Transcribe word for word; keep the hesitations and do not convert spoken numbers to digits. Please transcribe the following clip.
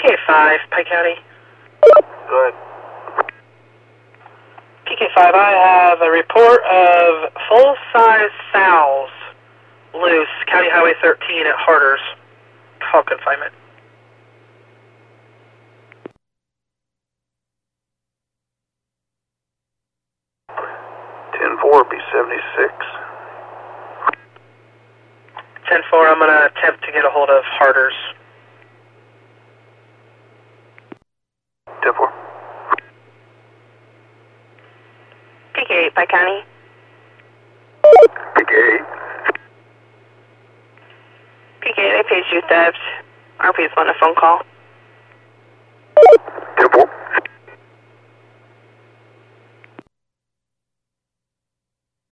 K five, Pike County. Go ahead. P K five, I have a report of full-size sows loose, County Highway thirteen at Harder's. Call confinement. ten four, B seventy-six. ten four, I'm going to attempt to get a hold of Harder's. ten four. P K eight, Pike County. P K eight. P K eight, I paged you theft. R P is on a phone call.